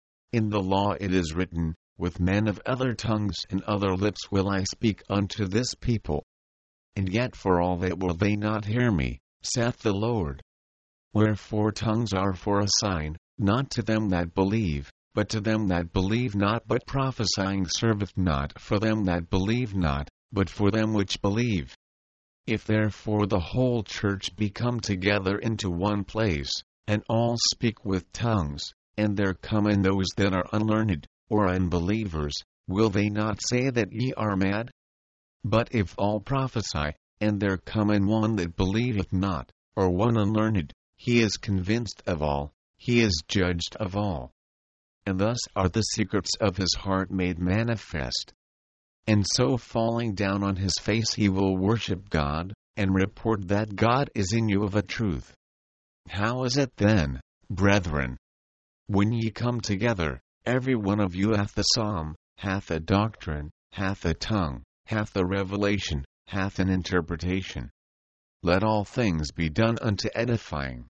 In the law it is written, with men of other tongues and other lips will I speak unto this people. And yet for all that will they not hear me, saith the Lord. Wherefore tongues are for a sign, not to them that believe, but to them that believe not. But prophesying serveth not for them that believe not, but for them which believe. If therefore the whole church be come together into one place, and all speak with tongues, and there come in those that are unlearned, or unbelievers, will they not say that ye are mad? But if all prophesy, and there come in one that believeth not, or one unlearned, he is convinced of all, he is judged of all. And thus are the secrets of his heart made manifest. And so falling down on his face he will worship God, and report that God is in you of a truth. How is it then, brethren? When ye come together, every one of you hath a psalm, hath a doctrine, hath a tongue, hath a revelation, hath an interpretation. Let all things be done unto edifying.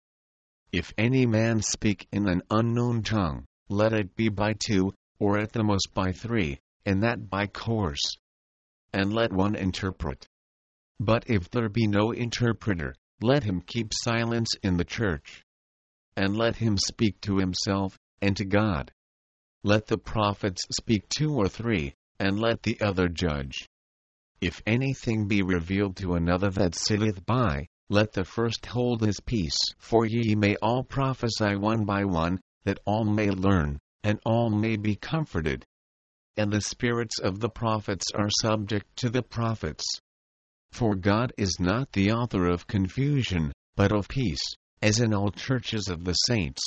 If any man speak in an unknown tongue, let it be by two, or at the most by three, and that by course. And let one interpret. But if there be no interpreter, let him keep silence in the church. And let him speak to himself, and to God. Let the prophets speak two or three, and let the other judge. If anything be revealed to another that sitteth by, let the first hold his peace. For ye may all prophesy one by one, that all may learn, and all may be comforted. And the spirits of the prophets are subject to the prophets. For God is not the author of confusion, but of peace, as in all churches of the saints.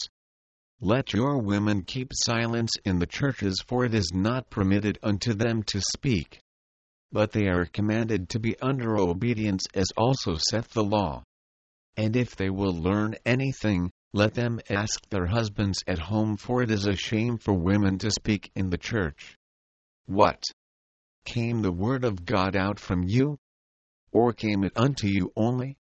Let your women keep silence in the churches, for it is not permitted unto them to speak. But they are commanded to be under obedience, as also saith the law. And if they will learn anything, let them ask their husbands at home, for it is a shame for women to speak in the church. What? Came the word of God out from you? Or came it unto you only?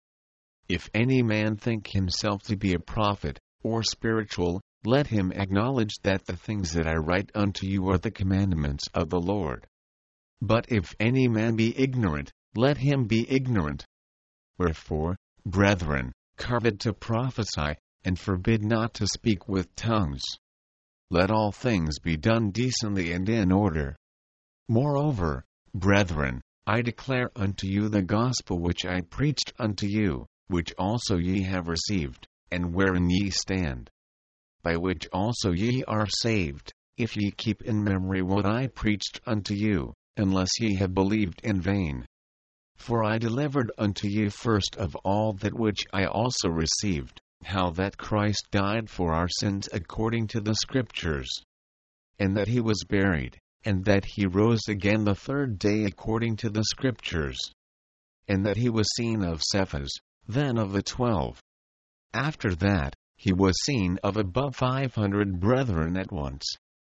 If any man think himself to be a prophet, or spiritual, let him acknowledge that the things that I write unto you are the commandments of the Lord. But if any man be ignorant, let him be ignorant. Wherefore, brethren, covet to prophesy, and forbid not to speak with tongues. Let all things be done decently and in order. Moreover, brethren, I declare unto you the gospel which I preached unto you, which also ye have received, and wherein ye stand. By which also ye are saved, if ye keep in memory what I preached unto you, unless ye have believed in vain. For I delivered unto you first of all that which I also received, how that Christ died for our sins according to the Scriptures, and that he was buried, and that he rose again the third day according to the Scriptures, and that he was seen of Cephas, then of the twelve. After that, he was seen of above five hundred brethren at once,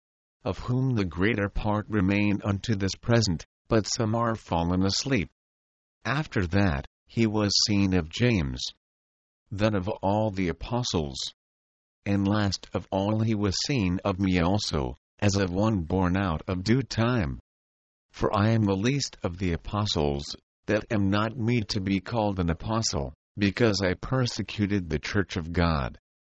of whom the greater part remain unto this present, but some are fallen asleep. After that, he was seen of James, then of all the apostles. And last of all he was seen of me also, as of one born out of due time. For I am the least of the apostles, that am not meet to be called an apostle, because I persecuted the church of God.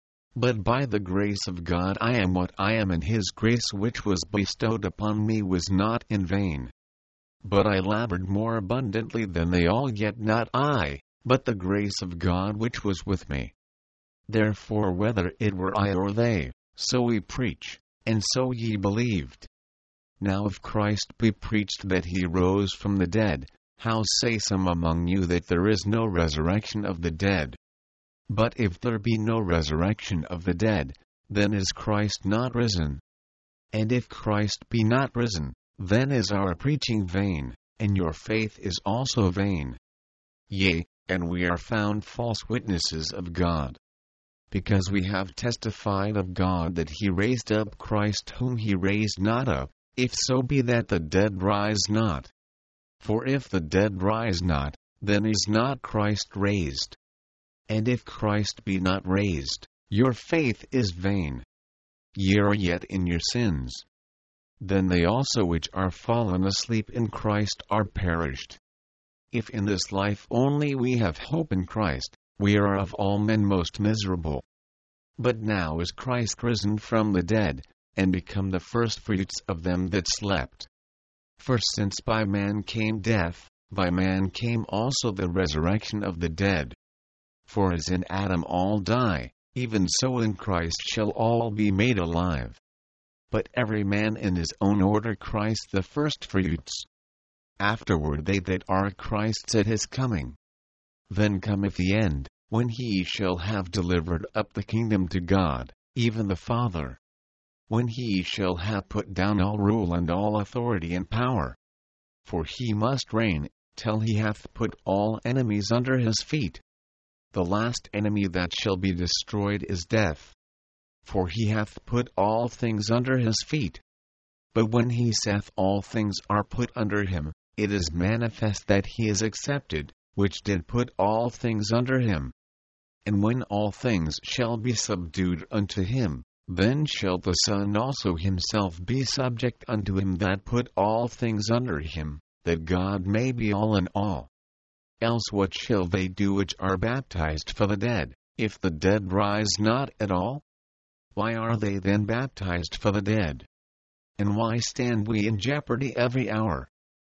But by the grace of God I am what I am, and his grace which was bestowed upon me was not in vain. But I labored more abundantly than they all, yet not I, but the grace of God which was with me. Therefore whether it were I or they, so we preach, and so ye believed. Now if Christ be preached that he rose from the dead, how say some among you that there is no resurrection of the dead? But if there be no resurrection of the dead, then is Christ not risen? And if Christ be not risen, then is our preaching vain, and your faith is also vain. Yea, and we are found false witnesses of God. Because we have testified of God that he raised up Christ whom he raised not up, if so be that the dead rise not. For if the dead rise not, then is not Christ raised. And if Christ be not raised, your faith is vain. Ye are yet in your sins. Then they also which are fallen asleep in Christ are perished. If in this life only we have hope in Christ, we are of all men most miserable. But now is Christ risen from the dead, and become the firstfruits of them that slept. For since by man came death, by man came also the resurrection of the dead. For as in Adam all die, even so in Christ shall all be made alive. But every man in his own order, Christ the firstfruits. Afterward they that are Christ's at his coming. Then cometh the end, when he shall have delivered up the kingdom to God, even the Father. When he shall have put down all rule and all authority and power. For he must reign, till he hath put all enemies under his feet. The last enemy that shall be destroyed is death. For he hath put all things under his feet. But when he saith all things are put under him, it is manifest that he is accepted, which did put all things under him. And when all things shall be subdued unto him, then shall the Son also himself be subject unto him that put all things under him, that God may be all in all. Else what shall they do which are baptized for the dead, if the dead rise not at all? Why are they then baptized for the dead? And why stand we in jeopardy every hour?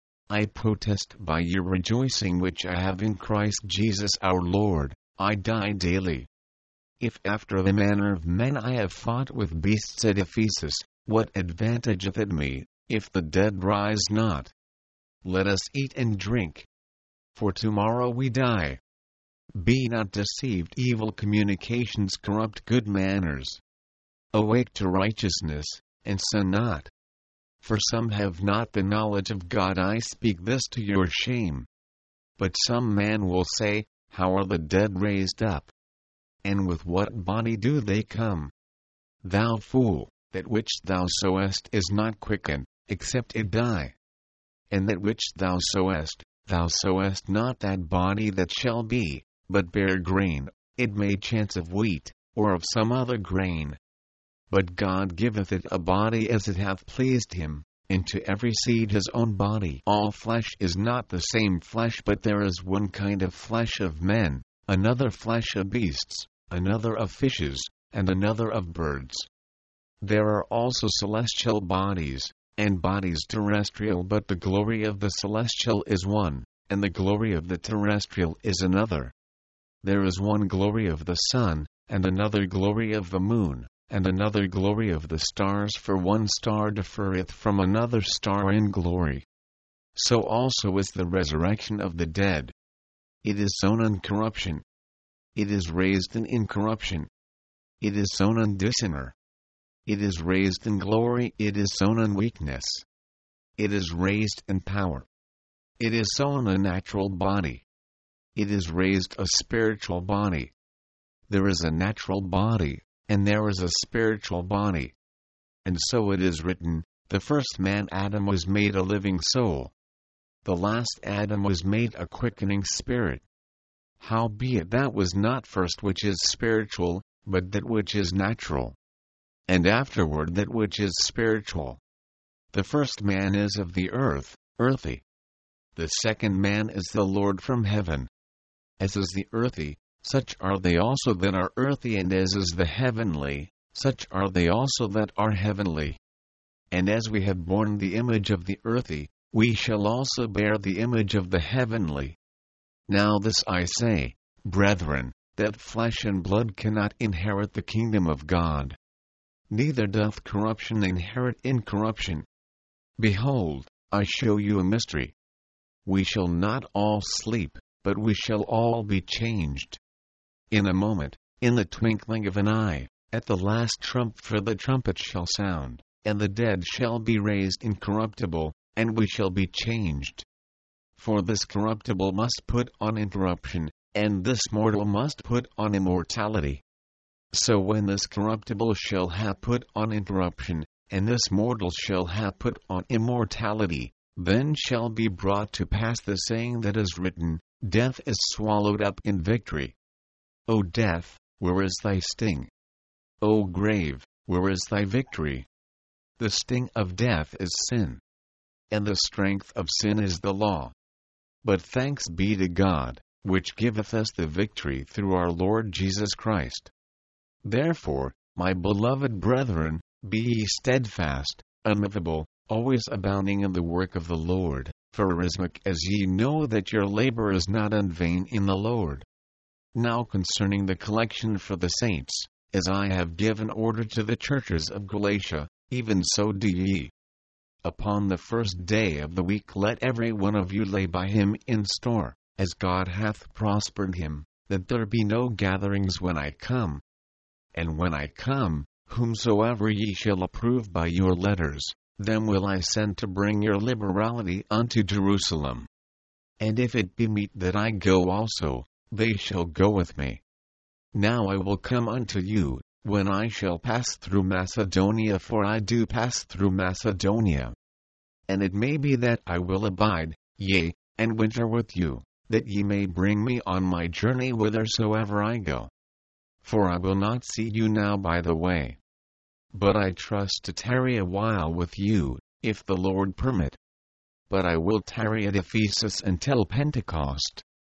I protest by your rejoicing which I have in Christ Jesus our Lord, I die daily. If after the manner of men I have fought with beasts at Ephesus, what advantageth it me, if the dead rise not? Let us eat and drink, for tomorrow we die. Be not deceived, evil communications corrupt good manners. Awake to righteousness, and sin not. For some have not the knowledge of God. I speak this to your shame. But some man will say, how are the dead raised up? And with what body do they come? Thou fool, that which thou sowest is not quickened, except it die. And that which thou sowest, thou sowest not that body that shall be, but bare grain, it may chance of wheat, or of some other grain. But God giveth it a body as it hath pleased him, and to every seed his own body. All flesh is not the same flesh, but there is one kind of flesh of men, another flesh of beasts, another of fishes, and another of birds. There are also celestial bodies, and bodies terrestrial, but the glory of the celestial is one, and the glory of the terrestrial is another. There is one glory of the sun, and another glory of the moon, and another glory of the stars, for one star differeth from another star in glory. So also is the resurrection of the dead. It is sown in corruption. It is raised in incorruption. It is sown in dishonor. It is raised in glory. It is sown in weakness. It is raised in power. It is sown a natural body. It is raised a spiritual body. There is a natural body, and there is a spiritual body. And so it is written, the first man Adam was made a living soul. The last Adam was made a quickening spirit. Howbeit that was not first which is spiritual, but that which is natural. And afterward that which is spiritual. The first man is of the earth, earthy. The second man is the Lord from heaven. As is the earthy, such are they also that are earthy, and as is the heavenly, such are they also that are heavenly. And as we have borne the image of the earthy, we shall also bear the image of the heavenly. Now this I say, brethren, that flesh and blood cannot inherit the kingdom of God. Neither doth corruption inherit incorruption. Behold, I show you a mystery. We shall not all sleep, but we shall all be changed. In a moment, in the twinkling of an eye, at the last trump, for the trumpet shall sound, and the dead shall be raised incorruptible, and we shall be changed. For this corruptible must put on incorruption, and this mortal must put on immortality. So when this corruptible shall have put on incorruption, and this mortal shall have put on immortality, then shall be brought to pass the saying that is written, death is swallowed up in victory. O death, where is thy sting? O grave, where is thy victory? The sting of death is sin, and the strength of sin is the law. But thanks be to God, which giveth us the victory through our Lord Jesus Christ. Therefore, my beloved brethren, be ye steadfast, unmovable, always abounding in the work of the Lord, forasmuch as ye know that your labor is not in vain in the Lord. Now concerning the collection for the saints, as I have given order to the churches of Galatia, even so do ye. Upon the first day of the week let every one of you lay by him in store, as God hath prospered him, that there be no gatherings when I come. And when I come, whomsoever ye shall approve by your letters, them will I send to bring your liberality unto Jerusalem. And if it be meet that I go also, they shall go with me. Now I will come unto you, when I shall pass through Macedonia, for I do pass through Macedonia. And it may be that I will abide, yea, and winter with you, that ye may bring me on my journey whithersoever I go. For I will not see you now by the way. But I trust to tarry a while with you, if the Lord permit. But I will tarry at Ephesus until Pentecost.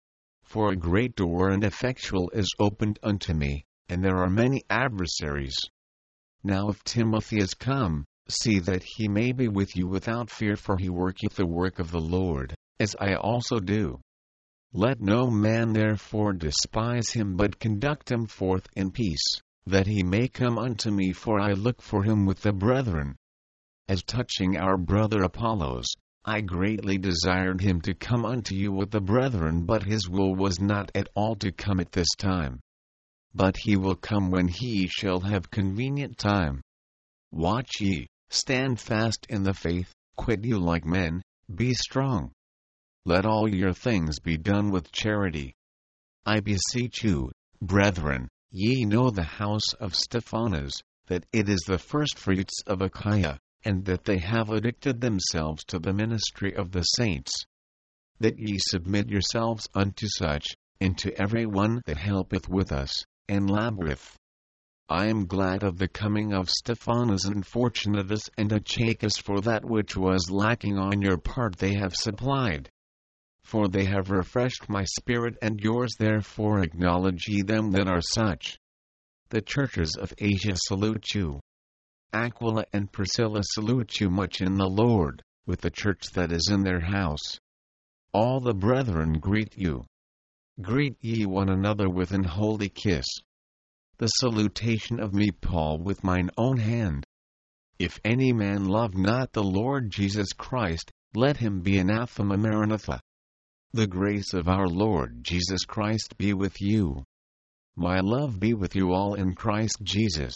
For a great door and effectual is opened unto me, and there are many adversaries. Now if Timothy is come, see that he may be with you without fear, for he worketh the work of the Lord, as I also do. Let no man therefore despise him, but conduct him forth in peace, that he may come unto me, for I look for him with the brethren. As touching our brother Apollos, I greatly desired him to come unto you with the brethren, but his will was not at all to come at this time. But he will come when he shall have convenient time. Watch ye, stand fast in the faith, quit you like men, be strong. Let all your things be done with charity. I beseech you, brethren, ye know the house of Stephanas, that it is the firstfruits of Achaia, and that they have addicted themselves to the ministry of the saints. That ye submit yourselves unto such, and to every one that helpeth with us, and laboureth. I am glad of the coming of Stephanas and Fortunatus and Achaicus, for that which was lacking on your part they have supplied. For they have refreshed my spirit and yours, therefore acknowledge ye them that are such. The churches of Asia salute you. Aquila and Priscilla salute you much in the Lord, with the church that is in their house. All the brethren greet you. Greet ye one another with an holy kiss. The salutation of me Paul with mine own hand. If any man love not the Lord Jesus Christ, let him be anathema Maranatha. The grace of our Lord Jesus Christ be with you. My love be with you all in Christ Jesus.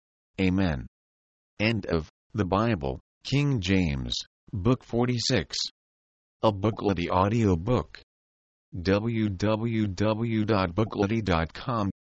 Amen. End of the Bible, King James, Book forty-six. A Booklety audio book. w w w dot booklety dot com